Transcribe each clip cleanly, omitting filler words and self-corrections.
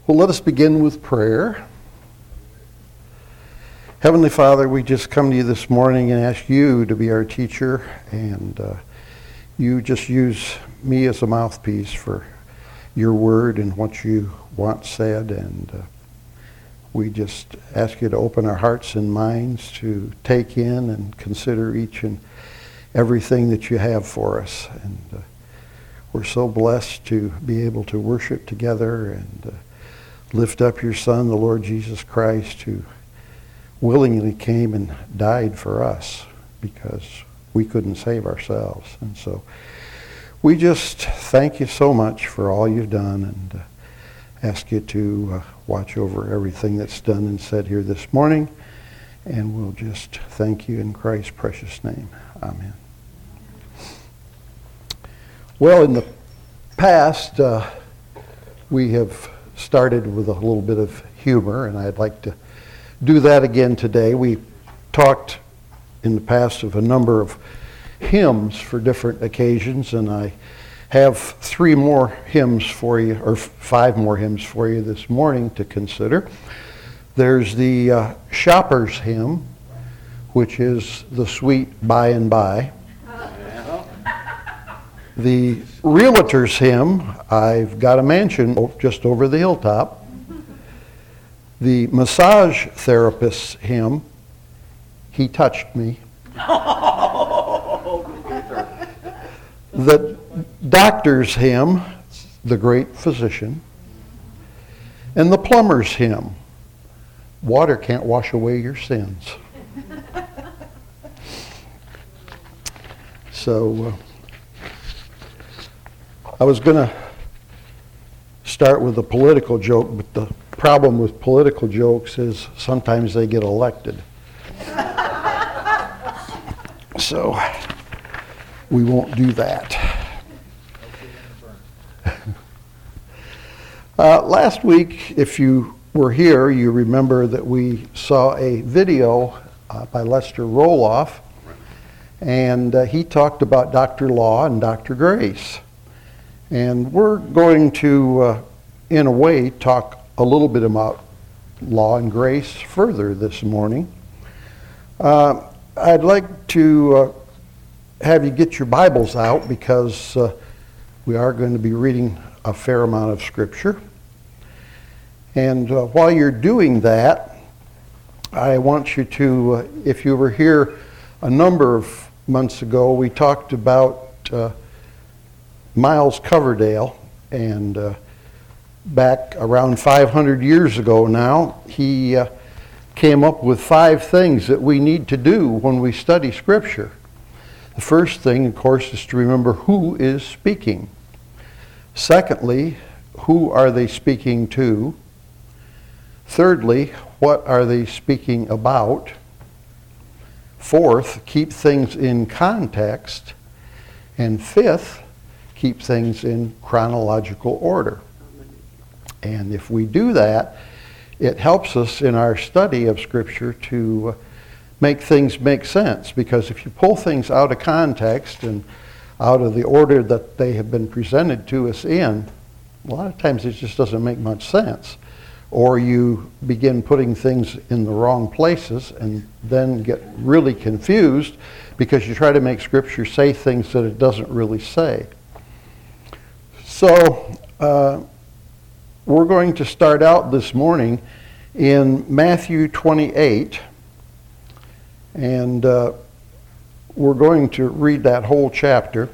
Well, let us begin with prayer. Heavenly Father, we just come to you this morning and ask you to be our teacher, and you just use me as a mouthpiece for your word and what you want said, and we just ask you to open our hearts and minds to take in and consider each and everything that you have for us. And we're so blessed to be able to worship together and lift up your Son, the Lord Jesus Christ, who willingly came and died for us because we couldn't save ourselves. And so we just thank you so much for all you've done, and ask you to watch over everything that's done and said here this morning. And we'll just thank you in Christ's precious name. Amen. Well, in the past, we have started with a little bit of humor, and I'd like to do that again today. We talked in the past of a number of hymns for different occasions, and I have 3 more hymns for you, or 5 more hymns for you this morning to consider. There's the Shopper's Hymn, which is the sweet by and by. The Realtor's Hymn, I've got a mansion just over the hilltop. The Massage Therapist's Hymn, He Touched Me. The Doctor's Hymn, The Great Physician. And the Plumber's Hymn, Water Can't Wash Away Your Sins. So, I was going to start with a political joke, but the problem with political jokes is sometimes they get elected. So we won't do that. Last week, if you were here, you remember that we saw a video by Lester Roloff, and he talked about Dr. Law and Dr. Grace. And we're going to, in a way, talk a little bit about law and grace further this morning. I'd like to have you get your Bibles out, because we are going to be reading a fair amount of Scripture. And while you're doing that, I want you to, if you were here a number of months ago, we talked about Miles Coverdale, and back around 500 years ago now, he came up with 5 things that we need to do when we study Scripture. The first thing, of course, is to remember who is speaking. Secondly, who are they speaking to? Thirdly, what are they speaking about? Fourth, keep things in context. And fifth, keep things in chronological order. And if we do that, it helps us in our study of Scripture to make things make sense. Because if you pull things out of context and out of the order that they have been presented to us in, a lot of times it just doesn't make much sense. Or you begin putting things in the wrong places and then get really confused because you try to make Scripture say things that it doesn't really say. So, we're going to start out this morning in Matthew 28, and we're going to read that whole chapter.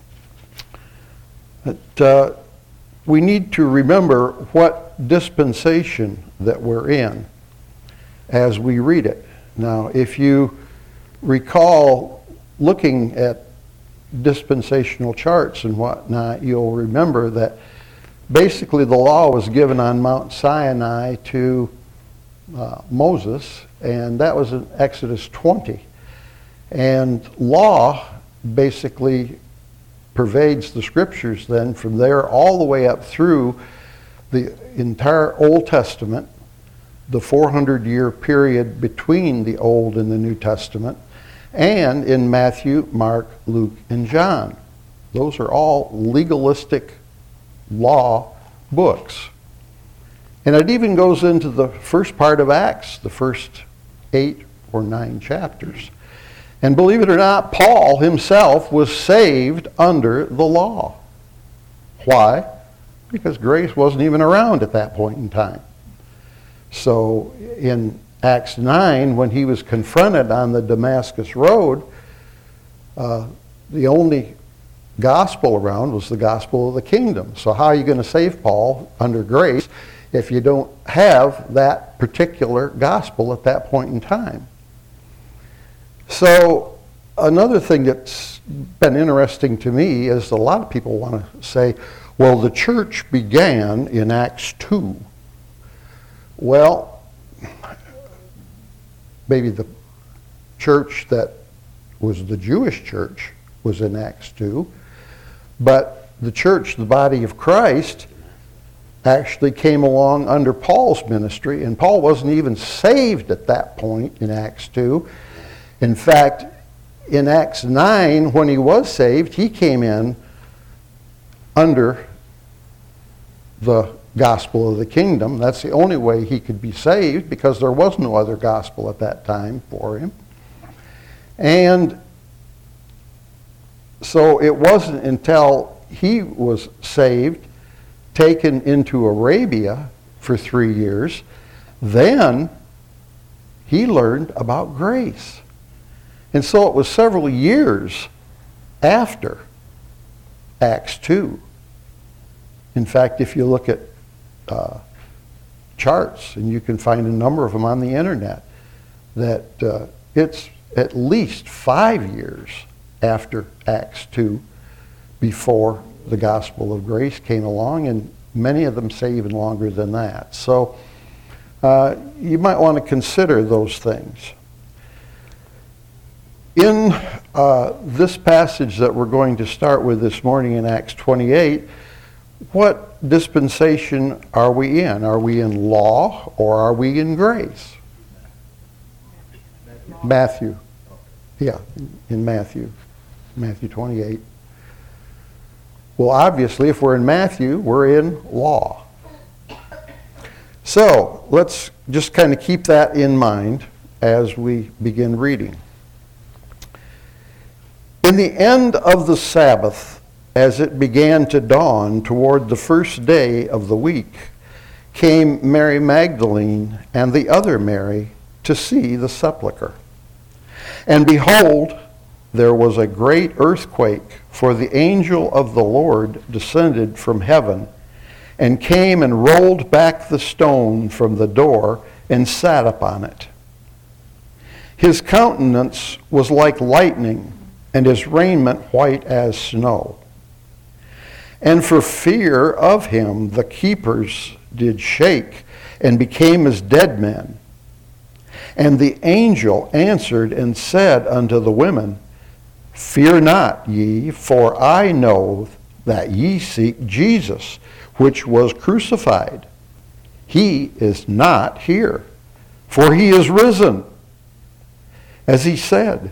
But we need to remember what dispensation that we're in as we read it. Now, if you recall looking at dispensational charts and whatnot, you'll remember that basically the law was given on Mount Sinai to Moses, and that was in Exodus 20. And law basically pervades the Scriptures then from there all the way up through the entire Old Testament, the 400-year period between the Old and the New Testament, and in Matthew, Mark, Luke, and John. Those are all legalistic law books. And it even goes into the first part of Acts, the first 8 or 9 chapters. And believe it or not, Paul himself was saved under the law. Why? Because grace wasn't even around at that point in time. So in Acts 9, when he was confronted on the Damascus Road, the only gospel around was the gospel of the kingdom. So how are you going to save Paul under grace if you don't have that particular gospel at that point in time? So another thing that's been interesting to me is a lot of people want to say, well, the church began in Acts 2. Well, maybe the church that was the Jewish church was in Acts 2, but the church, the body of Christ, actually came along under Paul's ministry, and Paul wasn't even saved at that point in Acts 2. In fact, in Acts 9, when he was saved, he came in under the gospel of the kingdom. That's the only way he could be saved, because there was no other gospel at that time for him. And so it wasn't until he was saved, taken into Arabia for 3 years, then he learned about grace. And so it was several years after Acts 2. In fact, if you look at charts, and you can find a number of them on the internet, that it's at least 5 years after Acts 2 before the gospel of grace came along, and many of them say even longer than that. So you might want to consider those things. In this passage that we're going to start with this morning in Acts 28, what dispensation are we in? Are we in law or are we in grace? Matthew. Yeah, in Matthew 28. Well, obviously, if we're in Matthew, we're in law. So let's just kind of keep that in mind as we begin reading. In the end of the Sabbath, as it began to dawn toward the first day of the week, came Mary Magdalene and the other Mary to see the sepulchre. And behold, there was a great earthquake, for the angel of the Lord descended from heaven and came and rolled back the stone from the door and sat upon it. His countenance was like lightning, and his raiment white as snow. And for fear of him the keepers did shake, and became as dead men. And the angel answered and said unto the women, Fear not ye, for I know that ye seek Jesus, which was crucified. He is not here, for he is risen, as he said.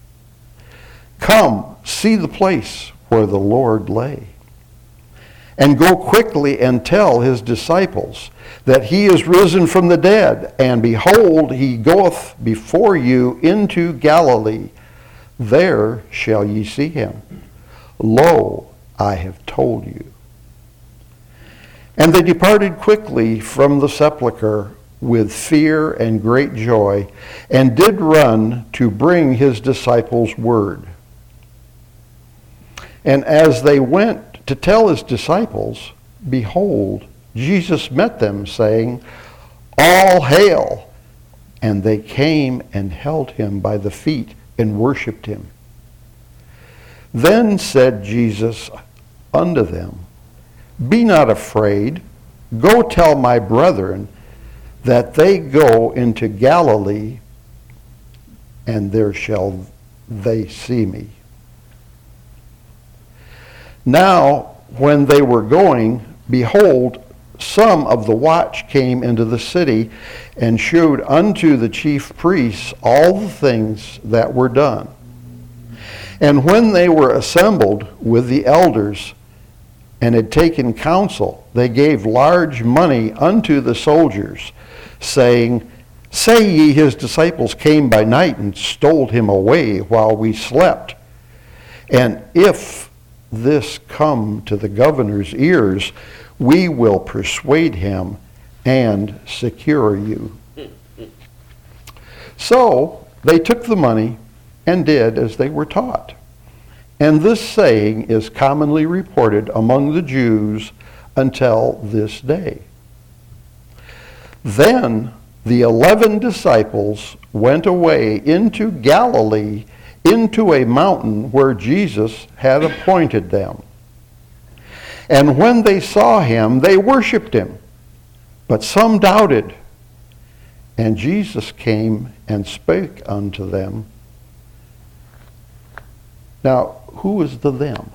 Come, see the place where the Lord lay. And go quickly and tell his disciples that he is risen from the dead, and behold, he goeth before you into Galilee. There shall ye see him. Lo, I have told you. And they departed quickly from the sepulchre with fear and great joy, and did run to bring his disciples word. And as they went to tell his disciples, behold, Jesus met them, saying, All hail! And they came and held him by the feet and worshipped him. Then said Jesus unto them, Be not afraid. Go tell my brethren that they go into Galilee, and there shall they see me. Now, when they were going, behold, some of the watch came into the city, and showed unto the chief priests all the things that were done. And when they were assembled with the elders and had taken counsel, they gave large money unto the soldiers, saying, Say ye, his disciples came by night and stole him away while we slept. And if this come to the governor's ears, we will persuade him and secure you. So they took the money and did as they were taught. And this saying is commonly reported among the Jews until this day. Then the 11 disciples went away into Galilee, into a mountain where Jesus had appointed them. And when they saw him, they worshipped him, but some doubted. And Jesus came and spake unto them. Now, who is the them?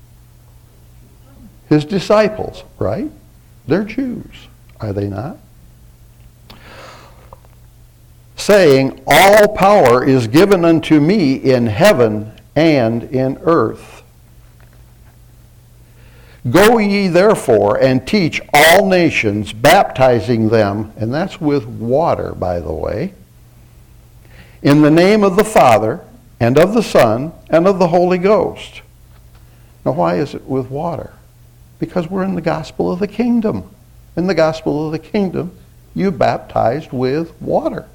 His disciples, right? They're Jews, are they not? Saying, All power is given unto me in heaven and in earth. Go ye therefore and teach all nations, baptizing them, and that's with water, by the way, in the name of the Father, and of the Son, and of the Holy Ghost. Now, why is it with water? Because we're in the gospel of the kingdom. In the gospel of the kingdom, you baptized with water.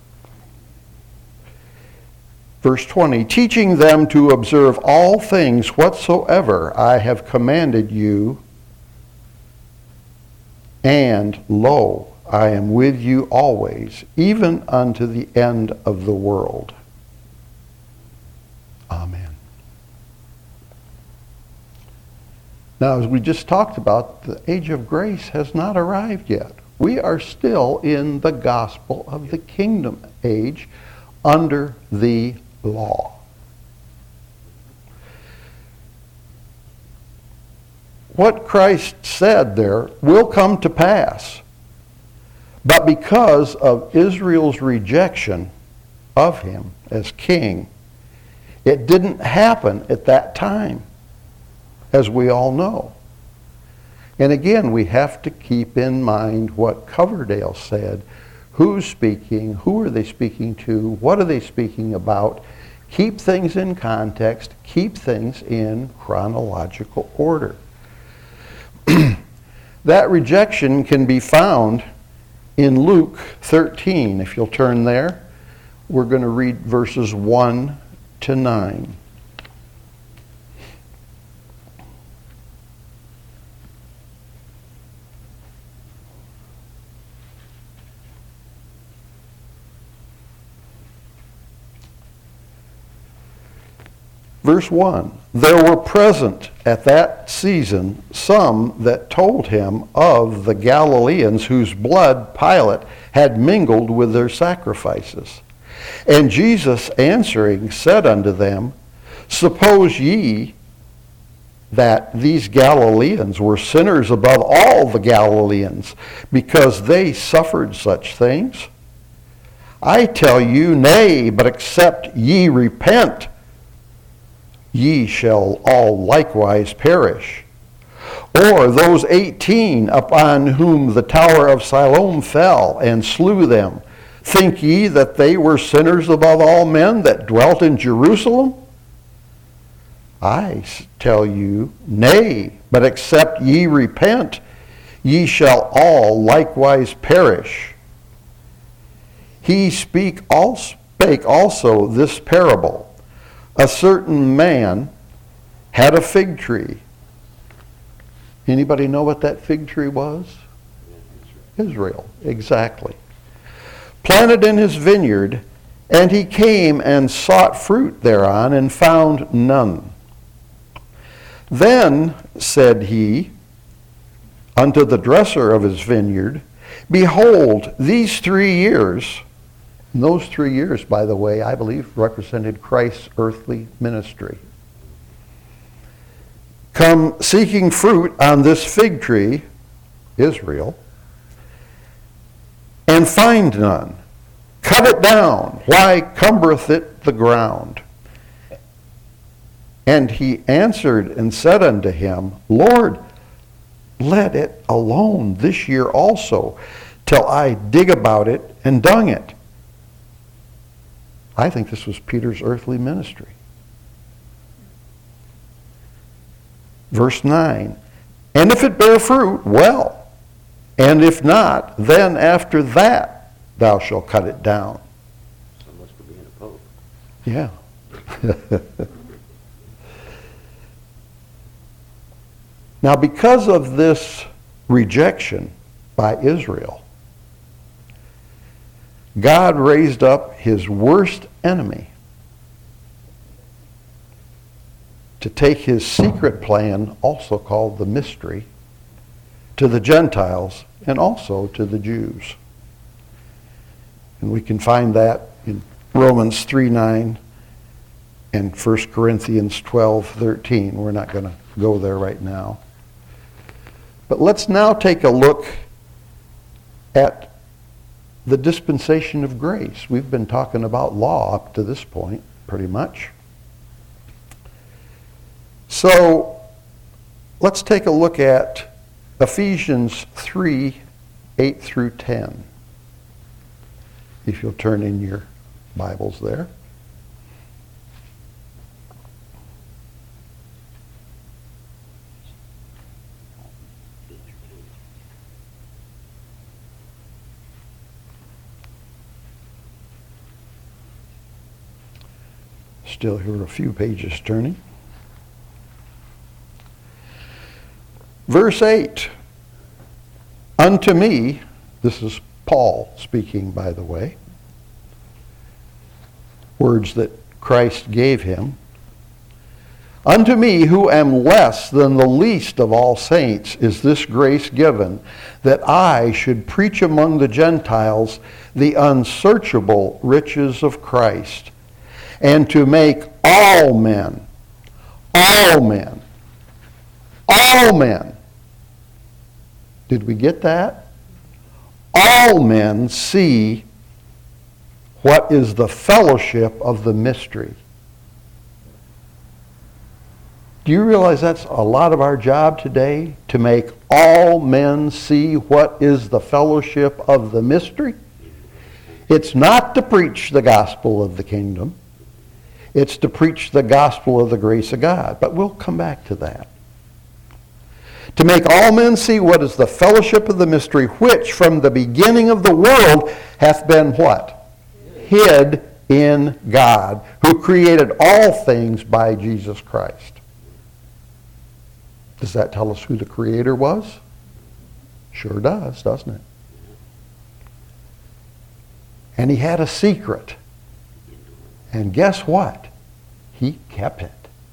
Verse 20, teaching them to observe all things whatsoever I have commanded you, and lo, I am with you always, even unto the end of the world. Amen. Now, as we just talked about, the age of grace has not arrived yet. We are still in the gospel of the kingdom age under the law. What Christ said there will come to pass, but because of Israel's rejection of him as king, it didn't happen at that time, as we all know. And again, we have to keep in mind what Coverdale said. Who's speaking? Who are they speaking to? What are they speaking about? Keep things in context. Keep things in chronological order. That rejection can be found in Luke 13. If you'll turn there, we're going to read verses 1 to 9. Verse 1, there were present at that season some that told him of the Galileans whose blood Pilate had mingled with their sacrifices. And Jesus answering said unto them, Suppose ye that these Galileans were sinners above all the Galileans, because they suffered such things? I tell you, nay, but except ye repent, ye shall all likewise perish. Or those 18 upon whom the tower of Siloam fell and slew them, think ye that they were sinners above all men that dwelt in Jerusalem? I tell you, nay, but except ye repent, ye shall all likewise perish. He spake also this parable. A certain man had a fig tree. Anybody know what that fig tree was? Israel, exactly. Planted in his vineyard, and he came and sought fruit thereon, and found none. Then said he unto the dresser of his vineyard, Behold, these 3 years, and those 3 years, by the way, I believe represented Christ's earthly ministry, come seeking fruit on this fig tree, Israel, and find none. Cut it down. Why cumbereth it the ground? And he answered and said unto him, Lord, let it alone this year also, till I dig about it and dung it. I think this was Peter's earthly ministry. Verse 9, and if it bear fruit, well. And if not, then after that thou shalt cut it down. So much for being a pope. Yeah. Now, because of this rejection by Israel, God raised up his worst enemy to take his secret plan, also called the mystery, to the Gentiles and also to the Jews. And we can find that in Romans 3:9 and 1 Corinthians 12:13. We're not going to go there right now. But let's now take a look at the dispensation of grace. We've been talking about law up to this point, pretty much. So let's take a look at Ephesians 3:8 through 10. If you'll turn in your Bibles there. Still here a few pages turning. Verse 8, unto me, this is Paul speaking, by the way, words that Christ gave him. Unto me, who am less than the least of all saints, is this grace given, that I should preach among the Gentiles the unsearchable riches of Christ, and to make all men, did we get that? All men see what is the fellowship of the mystery. Do you realize that's a lot of our job today? To make all men see what is the fellowship of the mystery? It's not to preach the gospel of the kingdom. It's to preach the gospel of the grace of God. But we'll come back to that. To make all men see what is the fellowship of the mystery, which from the beginning of the world hath been what? Hid in God, who created all things by Jesus Christ. Does that tell us who the Creator was? Sure does, doesn't it? And he had a secret. And guess what? He kept it.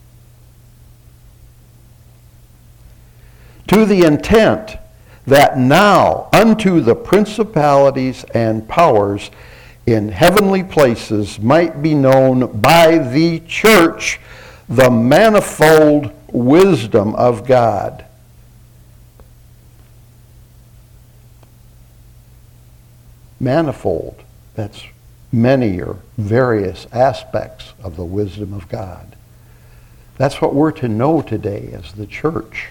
To the intent that now unto the principalities and powers in heavenly places might be known by the church the manifold wisdom of God. Manifold, that's many or various aspects of the wisdom of God. That's what we're to know today as the church.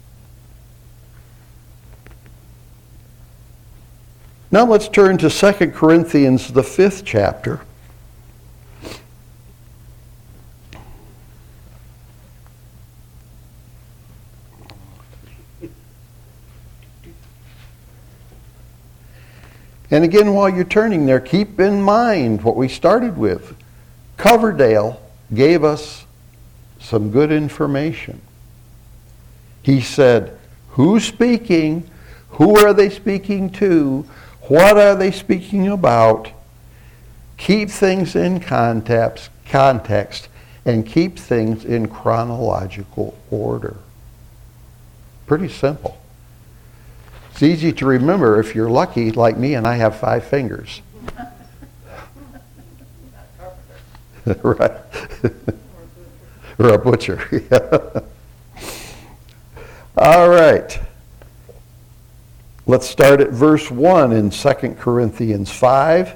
Now let's turn to 2 Corinthians, the 5th chapter. And again, while you're turning there, keep in mind what we started with. Coverdale gave us some good information. He said, who's speaking? Who are they speaking to? What are they speaking about? Keep things in context, and keep things in chronological order. Pretty simple. It's easy to remember if you're lucky like me and I have 5 fingers. Right. Or a butcher. All right. Let's start at verse 1 in 2 Corinthians 5.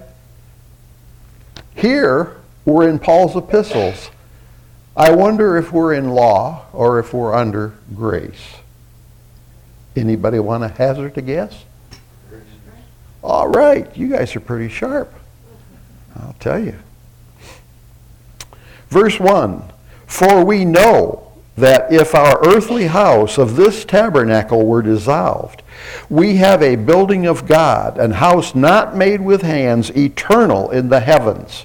Here, we're in Paul's epistles. I wonder if we're in law or if we're under grace. Anybody want to hazard a guess? All right, you guys are pretty sharp. I'll tell you. Verse 1, for we know that if our earthly house of this tabernacle were dissolved, we have a building of God, an house not made with hands, eternal in the heavens.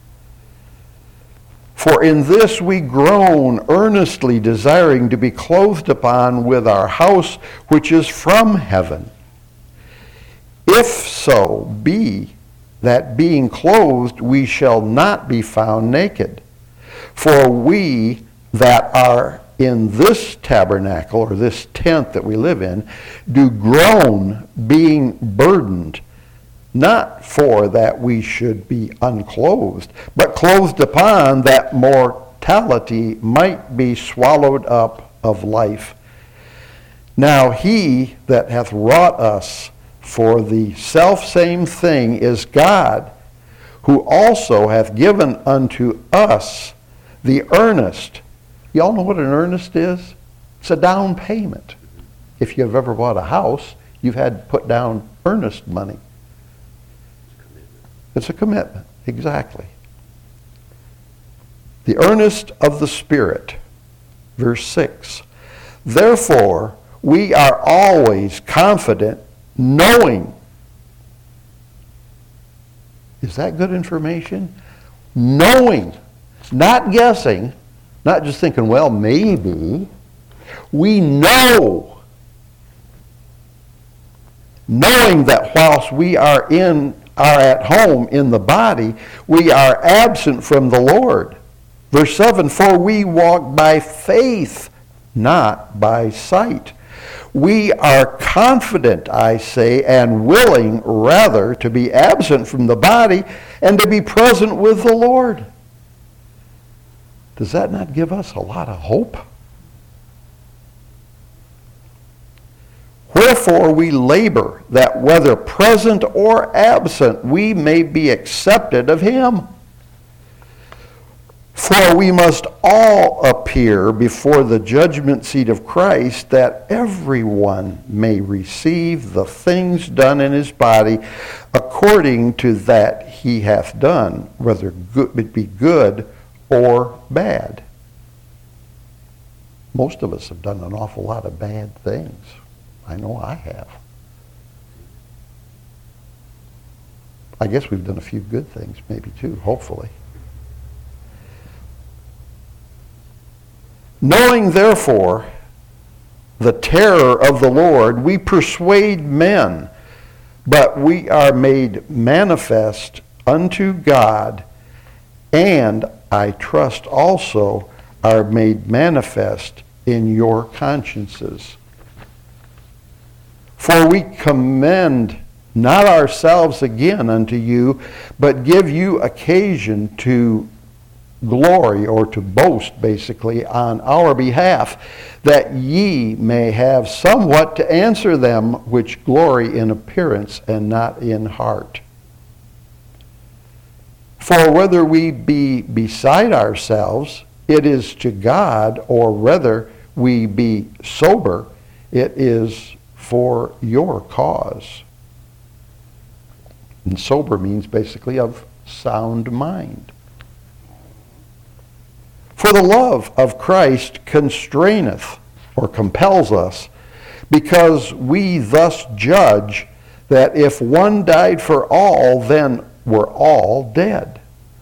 For in this we groan, earnestly desiring to be clothed upon with our house which is from heaven. If so be that being clothed we shall not be found naked. For we that are in this tabernacle, or this tent that we live in, do groan, being burdened, not for that we should be unclothed, but clothed upon, that mortality might be swallowed up of life. Now he that hath wrought us for the selfsame thing is God, who also hath given unto us the earnest. Y'all know what an earnest is? It's a down payment. If you've ever bought a house, you've had to put down earnest money. It's a commitment, exactly. The earnest of the Spirit, verse 6. Therefore, we are always confident, knowing. Is that good information? Knowing, not guessing, not just thinking, well, maybe. We know, knowing that whilst we are at home in the body, we are absent from the Lord. Verse 7, for we walk by faith, not by sight. We are confident, I say, and willing rather to be absent from the body and to be present with the Lord. Does that not give us a lot of hope? Wherefore we labor, that whether present or absent, we may be accepted of him. For we must all appear before the judgment seat of Christ, that everyone may receive the things done in his body according to that he hath done, whether it be good or bad. Most of us have done an awful lot of bad things. I know I have. I guess we've done a few good things maybe too, hopefully. Knowing therefore the terror of the Lord, we persuade men, but we are made manifest unto God, and I trust also are made manifest in your consciences. For we commend not ourselves again unto you, but give you occasion to glory, or to boast basically, on our behalf, that ye may have somewhat to answer them which glory in appearance and not in heart. For whether we be beside ourselves, it is to God, or whether we be sober, it is for your cause. And sober means basically of sound mind. For the love of Christ constraineth, or compels us, because we thus judge that if one died for all, then were all dead.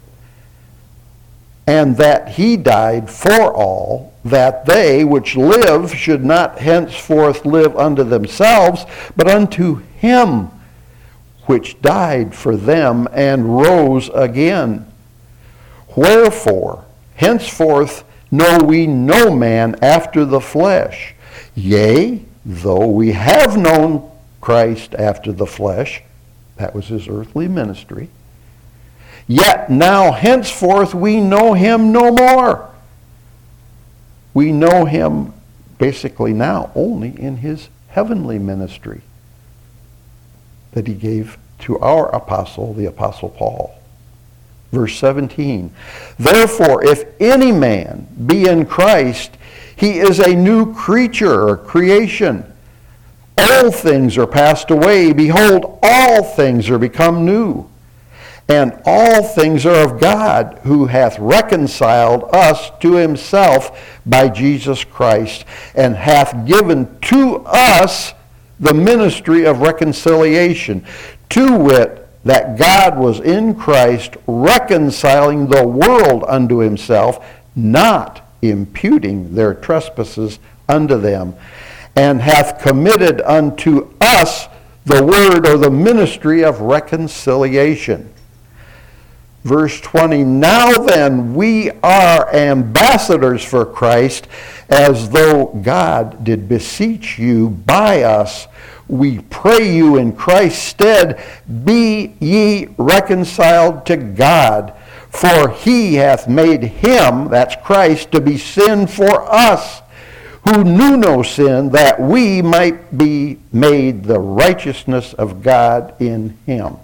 And that he died for all, that they which live should not henceforth live unto themselves, but unto him which died for them and rose again. Wherefore, henceforth know we no man after the flesh. Yea, though we have known Christ after the flesh, that was his earthly ministry, yet now henceforth we know him no more. We know him basically now only in his heavenly ministry that he gave to our apostle, the Apostle Paul. Verse 17, therefore, if any man be in Christ, he is a new creature or creation. Old things are passed away. Behold, all things are become new. And all things are of God, who hath reconciled us to himself by Jesus Christ, and hath given to us the ministry of reconciliation, to wit, that God was in Christ reconciling the world unto himself, not imputing their trespasses unto them, and hath committed unto us the word or the ministry of reconciliation. Verse 20, now then we are ambassadors for Christ, as though God did beseech you by us. We pray you in Christ's stead, be ye reconciled to God. For he hath made him, that's Christ, to be sin for us, who knew no sin, that we might be made the righteousness of God in him.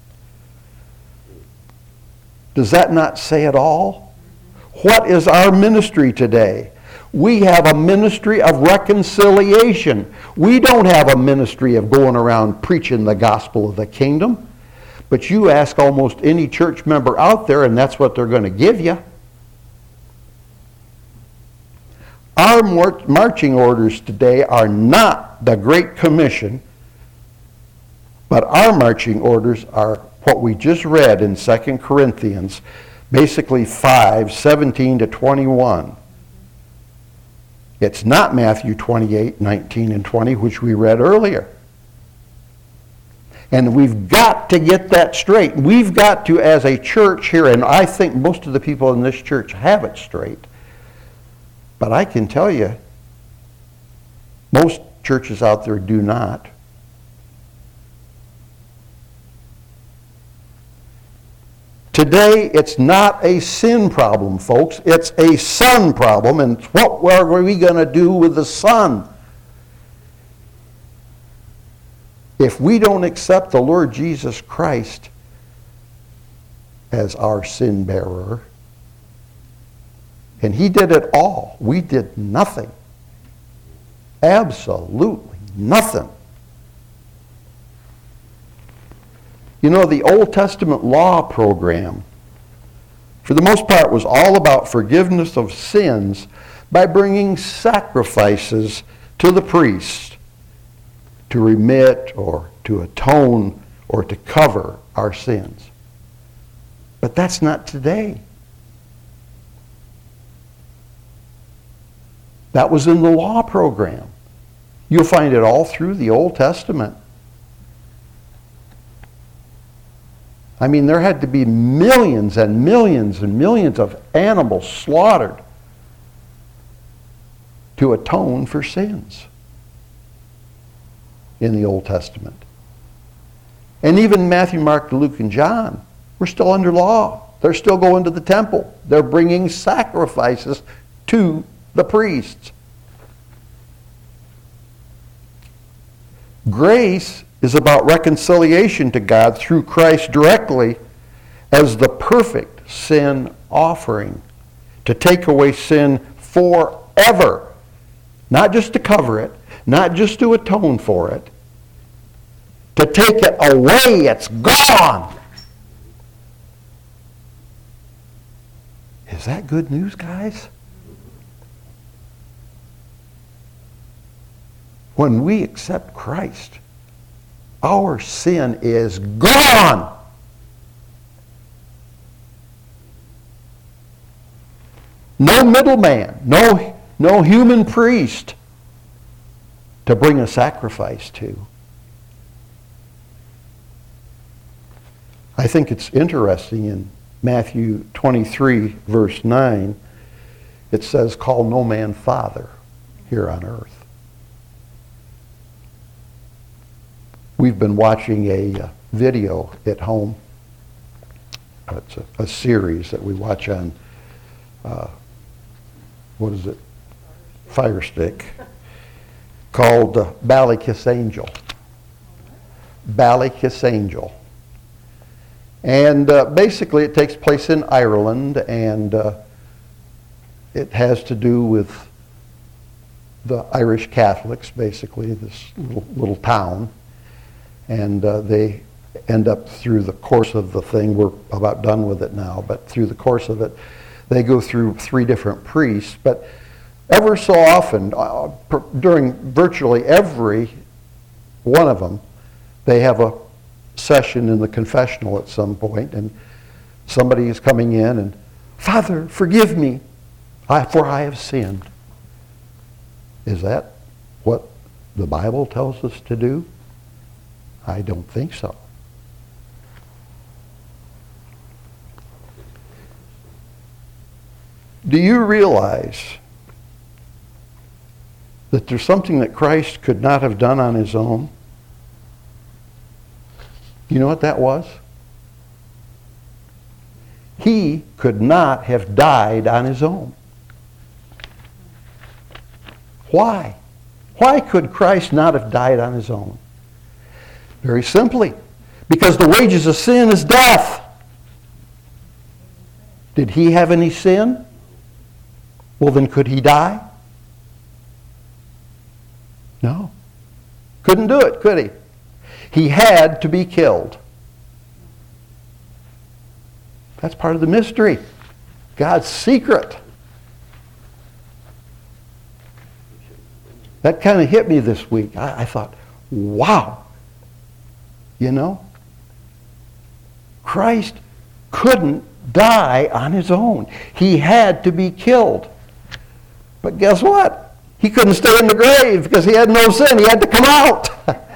Does that not say it all? What is our ministry today? We have a ministry of reconciliation. We don't have a ministry of going around preaching the gospel of the kingdom. But you ask almost any church member out there, and that's what they're going to give you. Our marching orders today are not the Great Commission, but our marching orders are what we just read in 2 Corinthians, basically 5:17 to 21. It's not Matthew 28, 19, and 20, which we read earlier. And we've got to get that straight. We've got to, as a church here, and I think most of the people in this church have it straight. But I can tell you, most churches out there do not. Today, it's not a sin problem, folks. It's a son problem. And what are we going to do with the son? If we don't accept the Lord Jesus Christ as our sin bearer, and he did it all, we did nothing. Absolutely nothing. You know, the Old Testament law program, for the most part, was all about forgiveness of sins by bringing sacrifices to the priest to remit or to atone or to cover our sins. But that's not today. That was in the law program. You'll find it all through the Old Testament. I mean, there had to be millions and millions and millions of animals slaughtered to atone for sins in the Old Testament. And even Matthew, Mark, Luke, and John were still under law. They're still going to the temple. They're bringing sacrifices to the priests. Grace is about reconciliation to God through Christ directly as the perfect sin offering to take away sin forever. Not just to cover it, not just to atone for it. To take it away, it's gone. Is that good news, guys? When we accept Christ, our sin is gone. No middleman, no human priest to bring a sacrifice to. I think it's interesting in Matthew 23, verse 9, it says, call no man father here on earth. We've been watching a video at home. It's a series that we watch on, Fire Stick, called Ballykiss Angel. Ballykiss Angel. And basically it takes place in Ireland, and it has to do with the Irish Catholics, basically, this little town. And they end up through the course of the thing, we're about done with it now, but through the course of it, they go through 3 different priests. But ever so often, during virtually every one of them, they have a session in the confessional at some point, and somebody is coming in and, "Father, forgive me, for I have sinned." Is that what the Bible tells us to do? I don't think so. Do you realize that there's something that Christ could not have done on his own? You know what that was? He could not have died on his own. Why? Why could Christ not have died on his own? Very simply, because the wages of sin is death. Did he have any sin? Well, then could he die? No. Couldn't do it, could he? He had to be killed. That's part of the mystery. God's secret. That kind of hit me this week. I thought, wow. You know, Christ couldn't die on his own. He had to be killed. But guess what? He couldn't stay in the grave because he had no sin. He had to come out.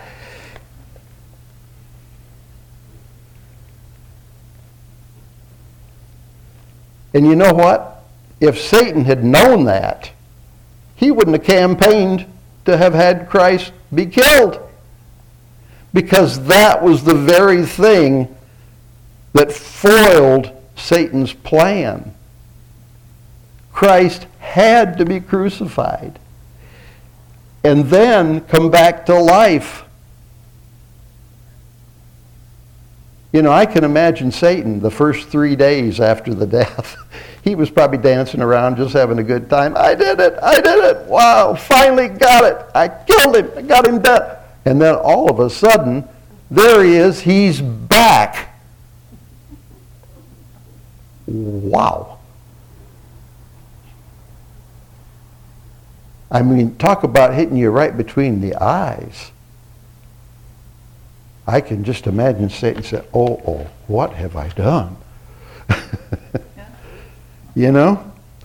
And you know what? If Satan had known that, he wouldn't have campaigned to have had Christ be killed. Because that was the very thing that foiled Satan's plan. Christ had to be crucified and then come back to life. You know, I can imagine Satan the first 3 days after the death. He was probably dancing around just having a good time. I did it, wow, finally got it. I killed him, I got him dead. And then all of a sudden, there he is, he's back. Wow. I mean, talk about hitting you right between the eyes. I can just imagine Satan say, oh, what have I done? You know?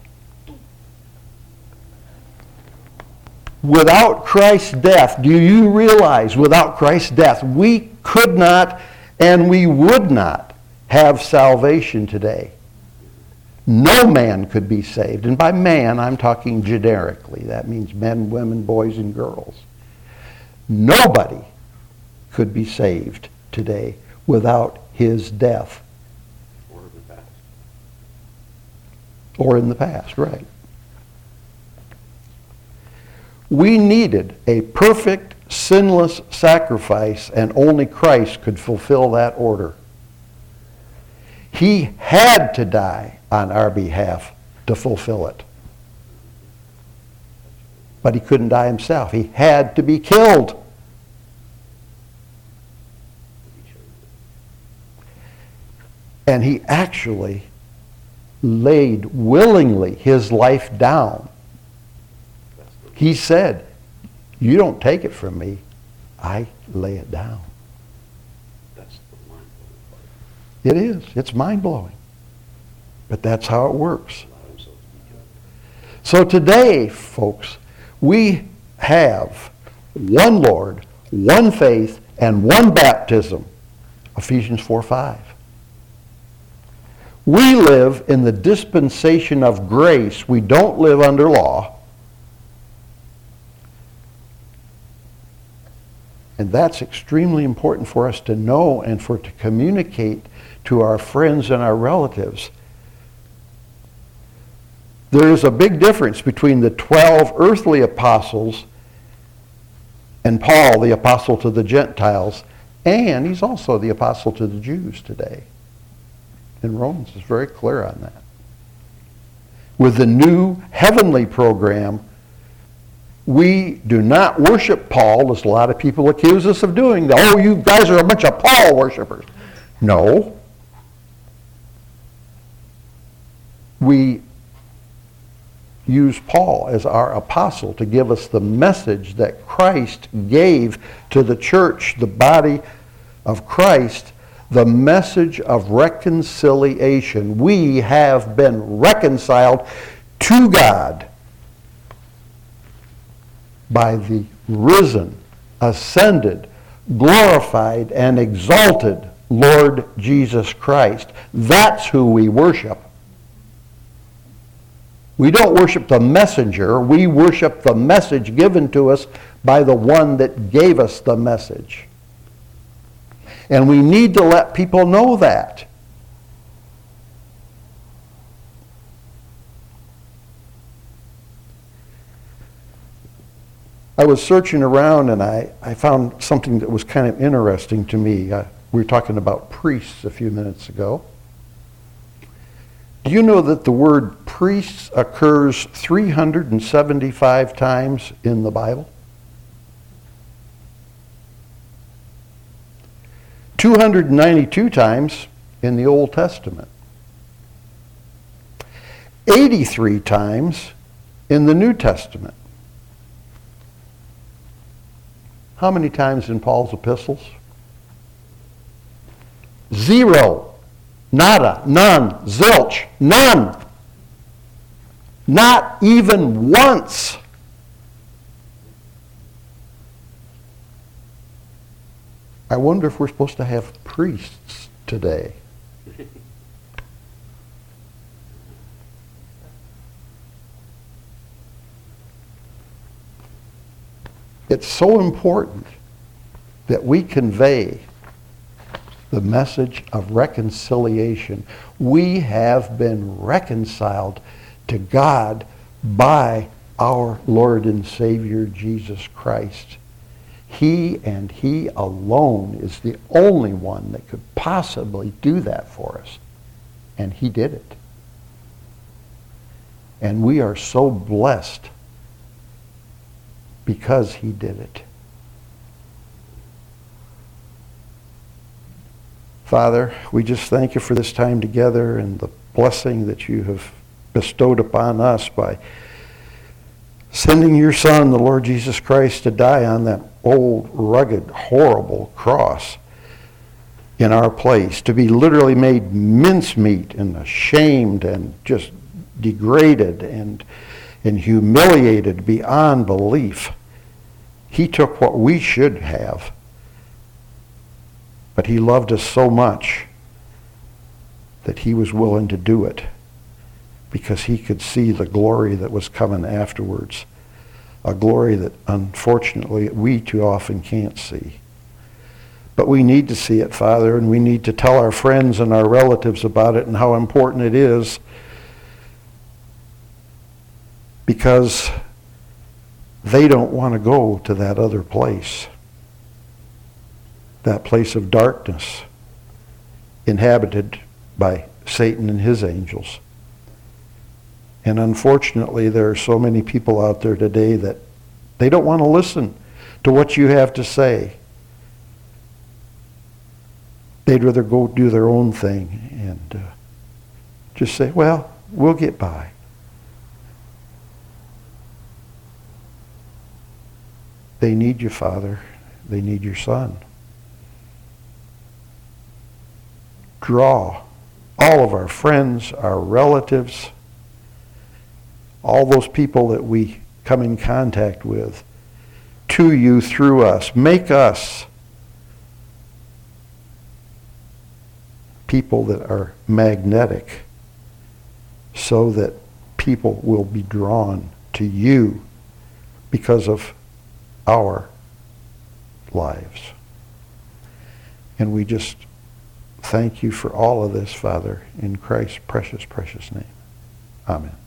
Without Christ's death, do you realize without Christ's death, we could not and we would not have salvation today. No man could be saved. And by man, I'm talking generically. That means men, women, boys, and girls. Nobody could be saved today without his death. Or in the past. Or in the past, right. We needed a perfect, sinless sacrifice, and only Christ could fulfill that order. He had to die on our behalf to fulfill it. But he couldn't die himself. He had to be killed. And he actually laid willingly his life down. He said, you don't take it from me, I lay it down. That's the mind-blowing part. It is. It's mind-blowing. But that's how it works. Allow himself to be killed. So today, folks, we have one Lord, one faith, and one baptism. Ephesians 4:5. We live in the dispensation of grace. We don't live under law. And that's extremely important for us to know and for to communicate to our friends and our relatives. There is a big difference between the 12 earthly apostles and Paul, the apostle to the Gentiles, and he's also the apostle to the Jews today. And Romans is very clear on that. With the new heavenly program, We do not worship Paul, as a lot of people accuse us of doing. Oh, you guys are a bunch of Paul worshipers. No. We use Paul as our apostle to give us the message that Christ gave to the church, the body of Christ, the message of reconciliation. We have been reconciled to God by the risen, ascended, glorified, and exalted Lord Jesus Christ. That's who we worship. We don't worship the messenger. We worship the message given to us by the one that gave us the message. And we need to let people know that. I was searching around and I found something that was kind of interesting to me. We were talking about priests a few minutes ago. Do you know that the word priests occurs 375 times in the Bible? 292 times in the Old Testament. 83 times in the New Testament. How many times in Paul's epistles? 0. Nada. None. Zilch. None. Not even once. I wonder if we're supposed to have priests today. It's so important that we convey the message of reconciliation. We have been reconciled to God by our Lord and Savior Jesus Christ. He and He alone is the only one that could possibly do that for us. And He did it. And we are so blessed because He did it. Father, we just thank You for this time together and the blessing that You have bestowed upon us by sending Your Son, the Lord Jesus Christ, to die on that old, rugged, horrible cross in our place, to be literally made mincemeat and ashamed and just degraded and humiliated beyond belief. He took what we should have, but He loved us so much that He was willing to do it because He could see the glory that was coming afterwards, a glory that unfortunately we too often can't see. But we need to see it, Father, and we need to tell our friends and our relatives about it and how important it is, because they don't want to go to that other place, that place of darkness inhabited by Satan and his angels. And unfortunately, there are so many people out there today that they don't want to listen to what You have to say. They'd rather go do their own thing and just say, well, we'll get by. They need You, Father. They need Your Son. Draw all of our friends, our relatives, all those people that we come in contact with to You through us. Make us people that are magnetic so that people will be drawn to You because of our lives. And we just thank You for all of this, Father, in Christ's precious, precious name. Amen.